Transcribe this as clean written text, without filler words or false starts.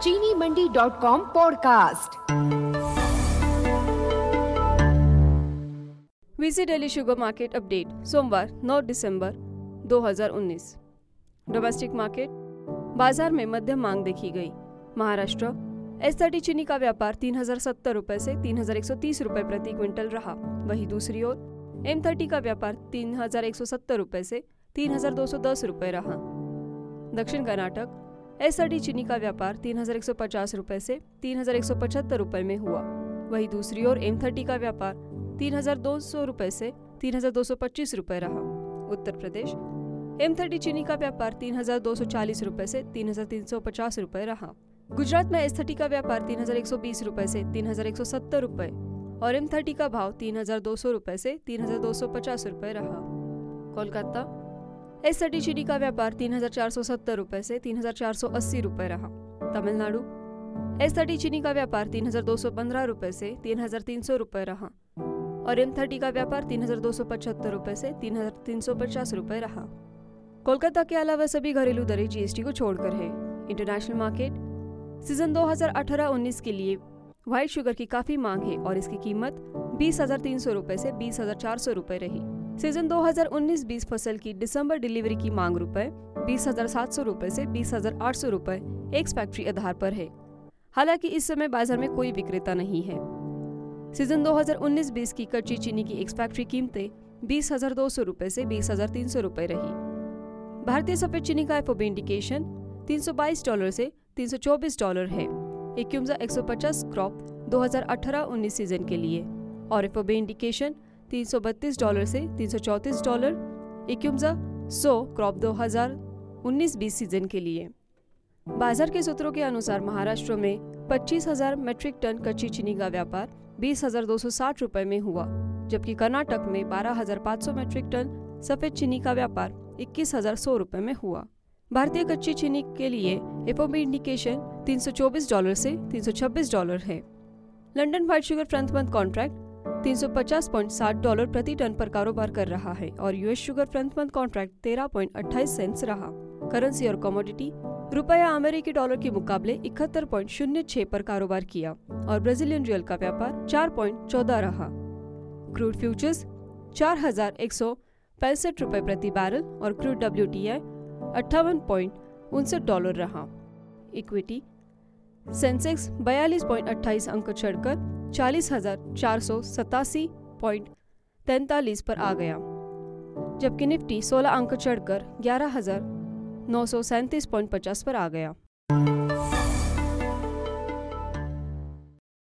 चीनी मंडी.com पॉडकास्ट। वीसी दिल्ली शुगर मार्केट अपडेट सोमवार 9 दिसंबर 2019। डोमेस्टिक मार्केट बाजार में मध्यम मांग देखी गई। महाराष्ट्र S30 चीनी का व्यापार 3070 रुपए से 3130 रुपए प्रति क्विंटल रहा। वहीं दूसरी ओर M30 का व्यापार 3170 रुपए से 3210 रुपए रहा। दक्षिण कर्नाटक S30 चीनी का व्यापार 3150 रुपए से 3175 रुपए में हुआ। वहीं दूसरी ओर M30 का व्यापार 3200 रुपए से 3225 रुपए रहा। उत्तर प्रदेश M30 चीनी का व्यापार 3240 रुपए से 3350 रुपए रहा। गुजरात में S30 का व्यापार 3120 रुपए से 3170 रुपए और M30 का भाव 3200 रुपए से 3250 रुपए रहा। कोलकाता S30 चीनी का व्यापार 3470 रुपए से 3480 रुपए रहा। तमिलनाडु S30 चीनी का व्यापार 3215 रुपए से 3300 रुपए रहा और M30 का व्यापार 3275 रुपए से 3350 रुपए रहा। कोलकाता के अलावा सभी घरेलू दरें GST को छोड़कर है। इंटरनेशनल मार्केट सीजन 2018-19 के लिए व्हाइट शुगर की काफी मांग है और इसकी कीमत 20,300 रुपए से 20,400 रुपए रही। सीजन 2019-20 फसल की दिसंबर डिलीवरी की मांग रुपए 20,700 रुपए से 20,800 रुपए एक्स फैक्ट्री आधार पर है। हालांकि इस समय बाजार में कोई विक्रेता नहीं है। सीजन 2019-20 की कच्ची चीनी की एक्स फैक्ट्री कीमतें 20,200 रुपए से 20,300 रुपए रही। भारतीय सफेद चीनी का FOB इंडिकेशन $322 से $324 है। एक्यूम्जा 150 क्रॉप 2018-19 सीजन के लिए और FOB इंडिकेशन $332 से $334, एक्यूम्जा 100 क्रॉप 2019-20 सीजन के लिए। बाजार के सूत्रों के अनुसार महाराष्ट्र में 25,000 मीट्रिक टन कच्ची चीनी का व्यापार 20,260 रुपए में हुआ, जबकि कर्नाटक में 12,500 मीट्रिक टन सफेद चीनी का व्यापार 21,100 रुपए में हुआ। भारतीय कच्ची चीनी के लिए FOB इंडिकेशन $324 से $326 है। London white sugar front month contract $350.60 प्रति टन पर कारोबार कर रहा है और US sugar front month contract 13.28 cents रहा। करेंसी और कमोडिटी रुपया अमेरिकी डॉलर के मुकाबले 71.06 पर कारोबार किया और ब्राजीलियन रियल का व्यापार 4.14 रहा। क्रूड फ्यूचर्स 4,165 रुपए प्रति बैरल और क्रूड WTI $58.59 रहा। इक्विटी सेंसेक्स 42.28 अंक चढ़कर 40,487.43 पर आ गया, जबकि निफ्टी 16 अंक चढ़कर 11,937.50 पर आ गया।